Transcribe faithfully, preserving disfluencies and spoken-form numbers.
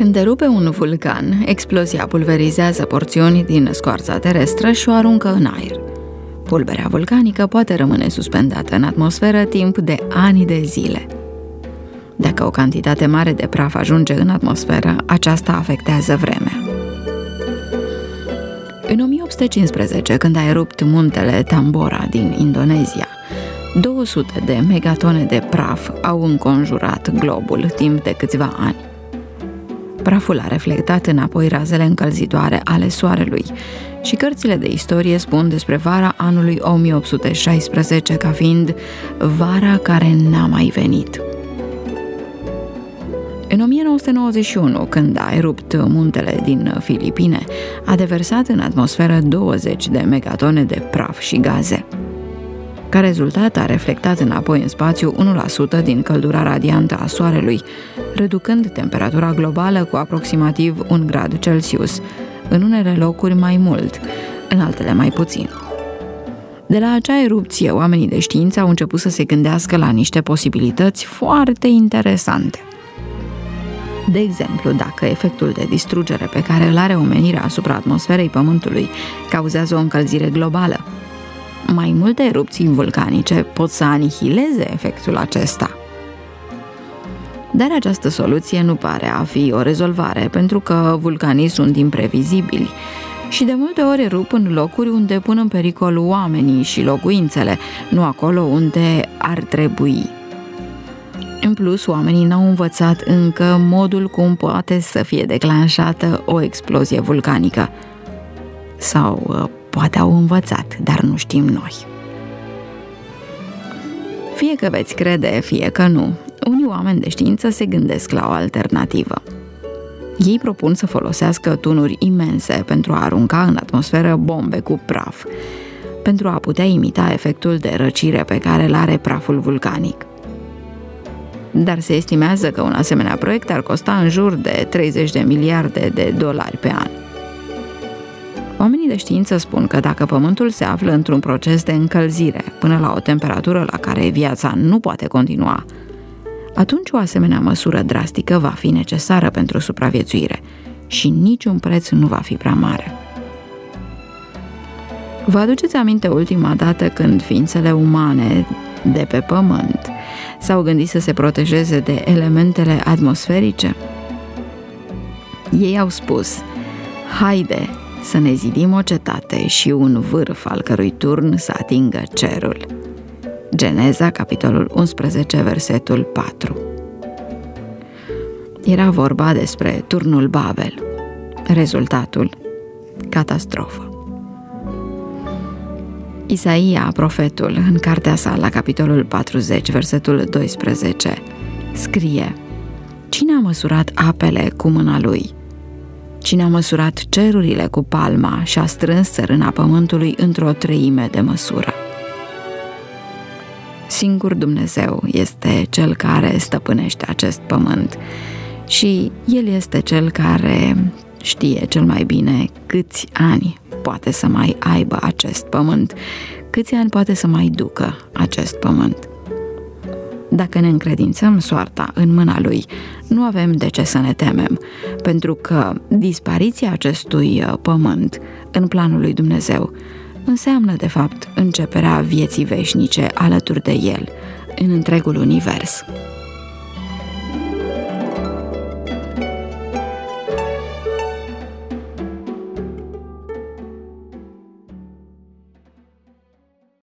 Când derupe un vulcan, explozia pulverizează porțiuni din scoarța terestră și o aruncă în aer. Pulberea vulcanică poate rămâne suspendată în atmosferă timp de ani de zile. Dacă o cantitate mare de praf ajunge în atmosferă, aceasta afectează vremea. În o mie opt sute cincisprezece, când a erupt muntele Tambora din Indonezia, două sute de megatone de praf au înconjurat globul timp de câțiva ani. Praful a reflectat înapoi razele încălzitoare ale soarelui și cărțile de istorie spun despre vara anului o mie opt sute șaisprezece ca fiind vara care n-a mai venit. În o mie nouă sute nouăzeci și unu, când a erupt muntele din Filipine, a deversat în atmosferă douăzeci de megatone de praf și gaze. Ca rezultat, a reflectat înapoi în spațiu unu la sută din căldura radiantă a Soarelui, reducând temperatura globală cu aproximativ un grad Celsius, în unele locuri mai mult, în altele mai puțin. De la acea erupție, oamenii de știință au început să se gândească la niște posibilități foarte interesante. De exemplu, dacă efectul de distrugere pe care îl are omenirea asupra atmosferei Pământului cauzează o încălzire globală, mai multe erupții vulcanice pot să anihileze efectul acesta. Dar această soluție nu pare a fi o rezolvare, pentru că vulcanii sunt imprevizibili și de multe ori erup în locuri unde pun în pericol oamenii și locuințele, nu acolo unde ar trebui. În plus, oamenii n-au învățat încă modul cum poate să fie declanșată o explozie vulcanică. Sau poate au învățat, dar nu știm noi. Fie că veți crede, fie că nu, unii oameni de știință se gândesc la o alternativă. Ei propun să folosească tunuri imense pentru a arunca în atmosferă bombe cu praf, pentru a putea imita efectul de răcire pe care îl are praful vulcanic. Dar se estimează că un asemenea proiect ar costa în jur de treizeci de miliarde de dolari pe an. Oamenii de știință spun că dacă Pământul se află într-un proces de încălzire până la o temperatură la care viața nu poate continua, atunci o asemenea măsură drastică va fi necesară pentru supraviețuire și niciun preț nu va fi prea mare. Vă aduceți aminte ultima dată când ființele umane de pe Pământ s-au gândit să se protejeze de elementele atmosferice? Ei au spus: haide să ne zidim o cetate și un vârf al cărui turn să atingă cerul. Geneza, capitolul unsprezece, versetul patru. Era vorba despre turnul Babel. Rezultatul: catastrofă. Isaia, profetul, în cartea sa, la capitolul patruzeci, versetul doisprezece, scrie: cine a măsurat apele cu mâna lui? Cine a măsurat cerurile cu palma și a strâns țărâna pământului într-o treime de măsură? Singur Dumnezeu este Cel care stăpânește acest pământ și El este Cel care știe cel mai bine câți ani poate să mai aibă acest pământ, câți ani poate să mai ducă acest pământ. Dacă ne încredințăm soarta în mâna Lui, nu avem de ce să ne temem, pentru că dispariția acestui pământ în planul lui Dumnezeu înseamnă, de fapt, începerea vieții veșnice alături de El în întregul univers.